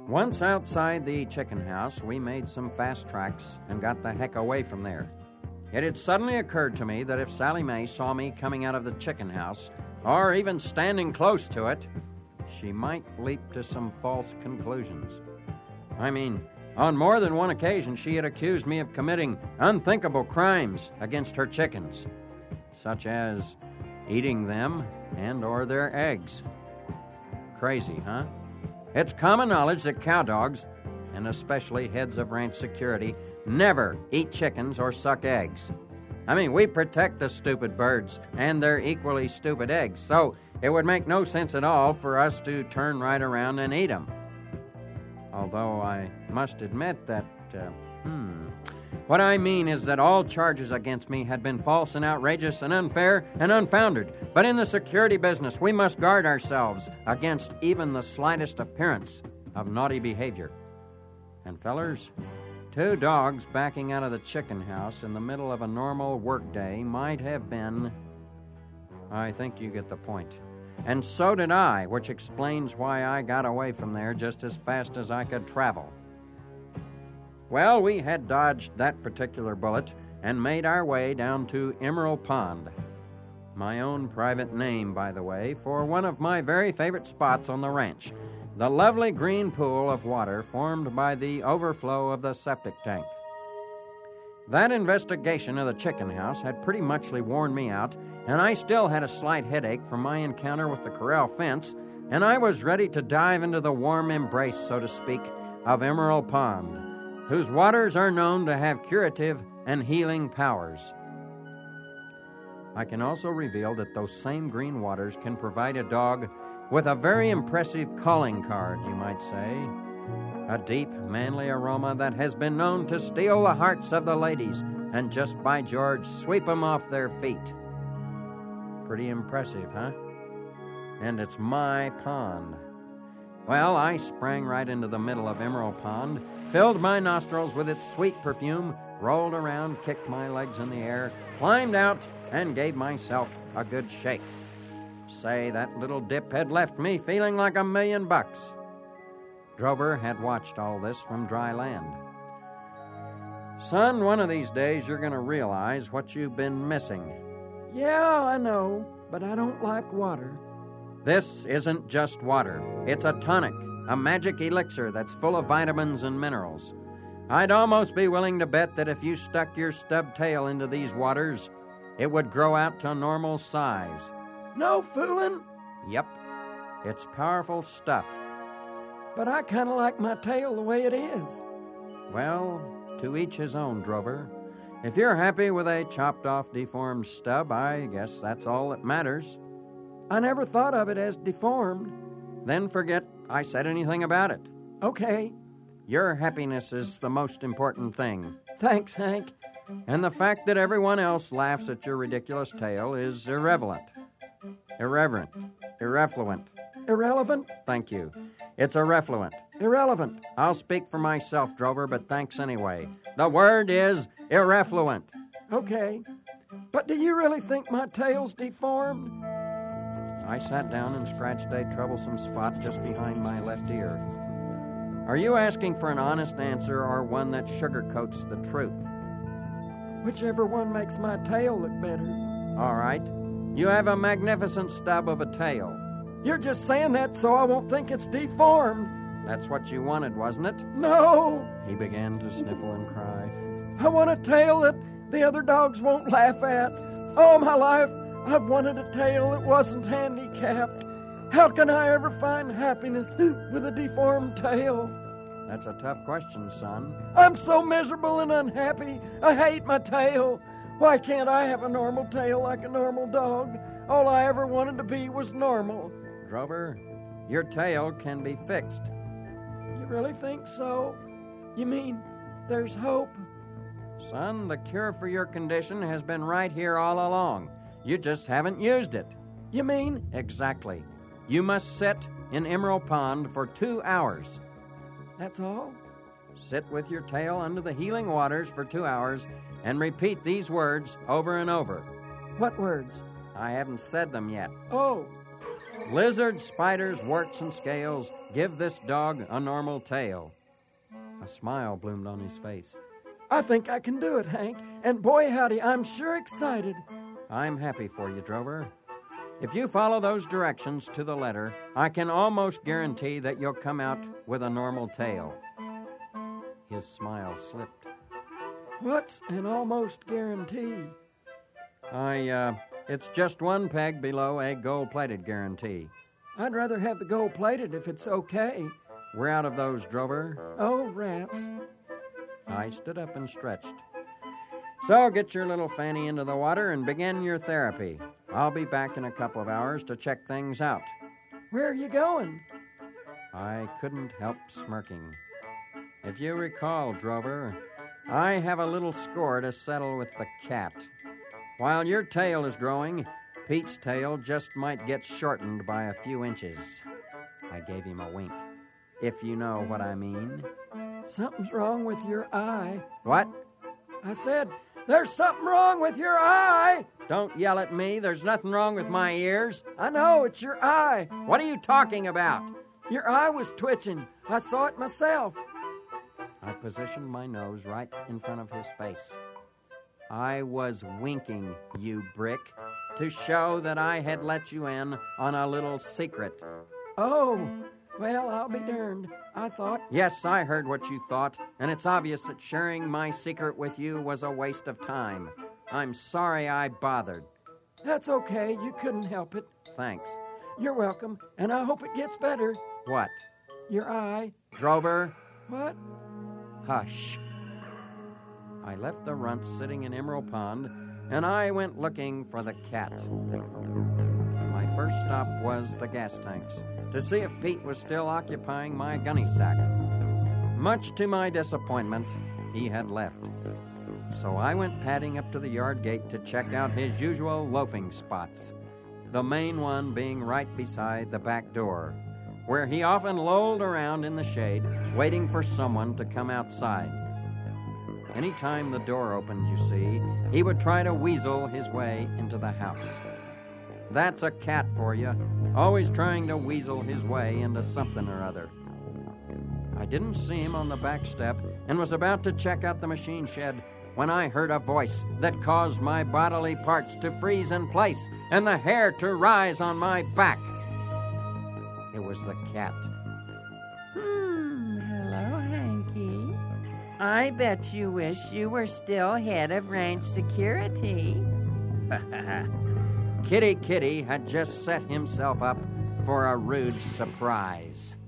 Once outside the chicken house, we made some fast tracks and got the heck away from there. It had suddenly occurred to me that if Sally Mae saw me coming out of the chicken house, or even standing close to it, she might leap to some false conclusions. I mean, on more than one occasion, she had accused me of committing unthinkable crimes against her chickens, such as eating them and or their eggs. Crazy, huh? It's common knowledge that cow dogs, and especially heads of ranch security, never eat chickens or suck eggs. I mean, we protect the stupid birds and their equally stupid eggs, so it would make no sense at all for us to turn right around and eat them. Although I must admit that, what I mean is that all charges against me had been false and outrageous and unfair and unfounded. But in the security business, we must guard ourselves against even the slightest appearance of naughty behavior. And fellers, 2 dogs backing out of the chicken house in the middle of a normal workday might have been... I think you get the point. And so did I, which explains why I got away from there just as fast as I could travel. Well, we had dodged that particular bullet and made our way down to Emerald Pond. My own private name, by the way, for one of my very favorite spots on the ranch, the lovely green pool of water formed by the overflow of the septic tank. That investigation of the chicken house had pretty muchly worn me out, and I still had a slight headache from my encounter with the corral fence, and I was ready to dive into the warm embrace, so to speak, of Emerald Pond, whose waters are known to have curative and healing powers. I can also reveal that those same green waters can provide a dog with a very impressive calling card, you might say. A deep, manly aroma that has been known to steal the hearts of the ladies and just by George, sweep them off their feet. Pretty impressive, huh? And it's my pond. Well, I sprang right into the middle of Emerald Pond, filled my nostrils with its sweet perfume, rolled around, kicked my legs in the air, climbed out, and gave myself a good shake. Say, that little dip had left me feeling like $1,000,000. Drover had watched all this from dry land. Son, one of these days you're going to realize what you've been missing. Yeah, I know, but I don't like water. This isn't just water. It's a tonic, a magic elixir that's full of vitamins and minerals. I'd almost be willing to bet that if you stuck your stub tail into these waters, it would grow out to normal size. No fooling? Yep. It's powerful stuff. But I kind of like my tail the way it is. Well, to each his own, Drover. If you're happy with a chopped-off, deformed stub, I guess that's all that matters. I never thought of it as deformed. Then forget I said anything about it. Okay. Your happiness is the most important thing. Thanks, Hank. And the fact that everyone else laughs at your ridiculous tale is irrelevant. Irreverent. Irrefluent. Irrelevant? Thank you. It's irrefluent. Irrelevant. I'll speak for myself, Drover, but thanks anyway. The word is irrefluent. Okay. But do you really think my tail's deformed? I sat down and scratched a troublesome spot just behind my left ear. Are you asking for an honest answer or one that sugarcoats the truth? Whichever one makes my tail look better. All right. You have a magnificent stub of a tail. You're just saying that so I won't think it's deformed. That's what you wanted, wasn't it? No! He began to sniffle and cry. I want a tail that the other dogs won't laugh at. All my life, I've wanted a tail that wasn't handicapped. How can I ever find happiness with a deformed tail? That's a tough question, son. I'm so miserable and unhappy. I hate my tail. Why can't I have a normal tail like a normal dog? All I ever wanted to be was normal. Drover, your tail can be fixed. You really think so? You mean there's hope? Son, the cure for your condition has been right here all along. You just haven't used it. You mean? Exactly. You must sit in Emerald Pond for 2 hours. That's all? Sit with your tail under the healing waters for 2 hours and repeat these words over and over. What words? I haven't said them yet. Oh. Lizards, spiders, warts, and scales give this dog a normal tail. A smile bloomed on his face. I think I can do it, Hank. And boy, howdy, I'm sure excited. I'm happy for you, Drover. If you follow those directions to the letter, I can almost guarantee that you'll come out with a normal tail. His smile slipped. What's an almost guarantee? It's just one peg below a gold-plated guarantee. I'd rather have the gold-plated if it's okay. We're out of those, Drover. Oh, rats. I stood up and stretched. So get your little fanny into the water and begin your therapy. I'll be back in a couple of hours to check things out. Where are you going? I couldn't help smirking. If you recall, Drover, I have a little score to settle with the cat. While your tail is growing, Pete's tail just might get shortened by a few inches. I gave him a wink, if you know what I mean. Something's wrong with your eye. What? I said, there's something wrong with your eye. Don't yell at me. There's nothing wrong with my ears. I know, it's your eye. What are you talking about? Your eye was twitching. I saw it myself. I positioned my nose right in front of his face. I was winking, you brick, to show that I had let you in on a little secret. Oh, well, I'll be darned. I thought... Yes, I heard what you thought, and it's obvious that sharing my secret with you was a waste of time. I'm sorry I bothered. That's okay. You couldn't help it. Thanks. You're welcome, and I hope it gets better. What? Your eye. Drover? What? Hush. I left the runt sitting in Emerald Pond, and I went looking for the cat. My first stop was the gas tanks, to see if Pete was still occupying my gunny sack. Much to my disappointment, he had left. So I went padding up to the yard gate to check out his usual loafing spots, the main one being right beside the back door, where he often lolled around in the shade, waiting for someone to come outside. Any time the door opened, you see, he would try to weasel his way into the house. That's a cat for you, always trying to weasel his way into something or other. I didn't see him on the back step and was about to check out the machine shed when I heard a voice that caused my bodily parts to freeze in place and the hair to rise on my back. It was the cat. Hello, Hanky. I bet you wish you were still head of ranch security. Kitty Kitty had just set himself up for a rude surprise.